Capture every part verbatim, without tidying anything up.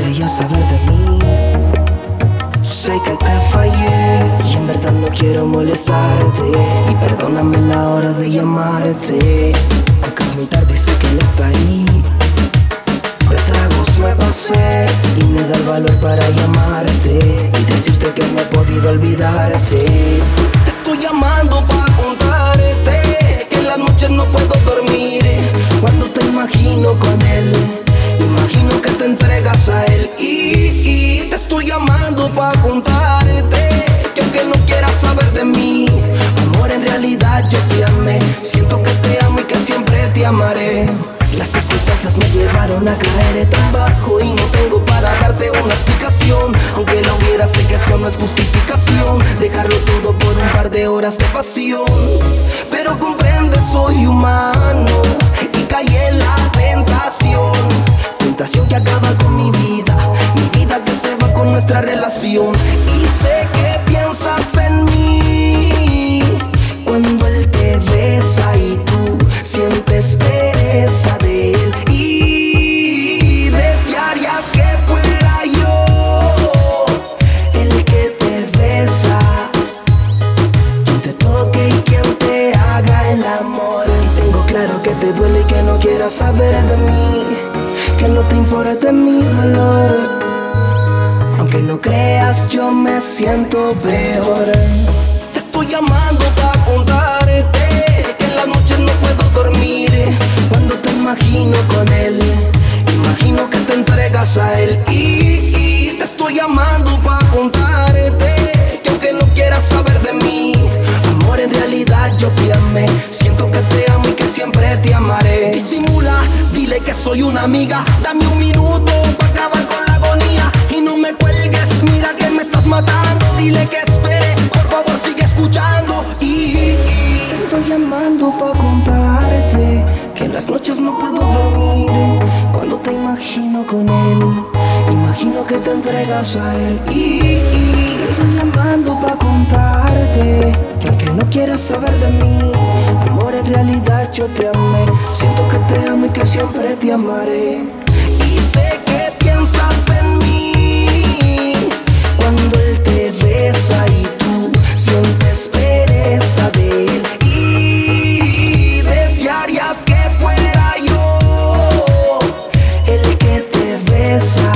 querías saber de mí. Sé que te fallé y en verdad no quiero molestarte. Y perdóname la hora de llamarte, aunque es muy tarde y sé que él está ahí. De tragos me pasé y me da el valor para llamarte y decirte que no he podido olvidarte. Te estoy llamando para contarte que en las noches no puedo dormir cuando te imagino con él. Imagino que te entregas a él y, y te estoy llamando para contarte que aunque no quieras saber de mí, amor, en realidad yo te amé. Siento que te amo y que siempre te amaré. Las circunstancias me llevaron a caer tan bajo y no tengo para darte una explicación. Aunque lo hubiera, sé que eso no es justificación, dejarlo todo por un par de horas de pasión. Pero comprende, soy humano y caí en la tentación. Tentación que acaba con mi vida, mi vida que se va con nuestra relación. Y sé que piensas en mí cuando él te besa y tú sientes pereza de él. Y desearías que fuera yo el que te besa, quien te toque y quien te haga el amor. Y tengo claro que te duele y que no quieras saber de mí, que no te importe mi dolor. Aunque no creas, yo me siento peor. Te estoy llamando para contarte que en las noches no puedo dormir cuando te imagino con él. Imagino que te entregas a él y, y te estoy llamando para contarte que aunque no quieras saber de mí, amor, en realidad yo te amé. Siento que te amo y que siempre te amaré. Disimula, dile que soy una amiga. Dame un minuto para acabar con la agonía y no me cuelgues, mira que me estás matando. Dile que espere, por favor sigue escuchando. Y, y te estoy llamando para contarte que en las noches no puedo dormir cuando te imagino con él. Imagino que te entregas a él y, y te estoy llamando para contarte que aunque no quieras saber de mí, amor, en realidad yo te amé. Siento que te amo y que siempre te amaré. Y sé que piensas en mí cuando él te besa y tú sientes pereza de él. Y desearías que fuera yo el que te besa,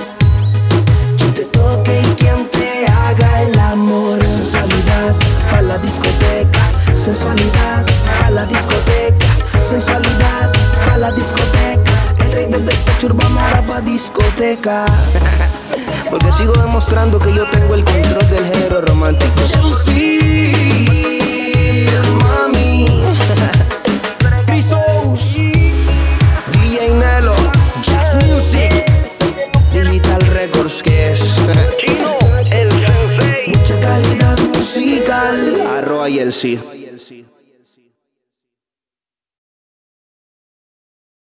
quien te toque y quien te haga el amor. Sensualidad pa' la discoteca, sensualidad pa' la discoteca, sensualidad pa' la discoteca. El rey del despecho urbano ahora pa' discoteca. Porque sigo demostrando que yo tengo el control del género romántico. Sí, mami. Crisos, D J Nelo, Jazz Music, Digital Records, que es Chino, el sensei. mucha calidad musical. Arroa y el Cid.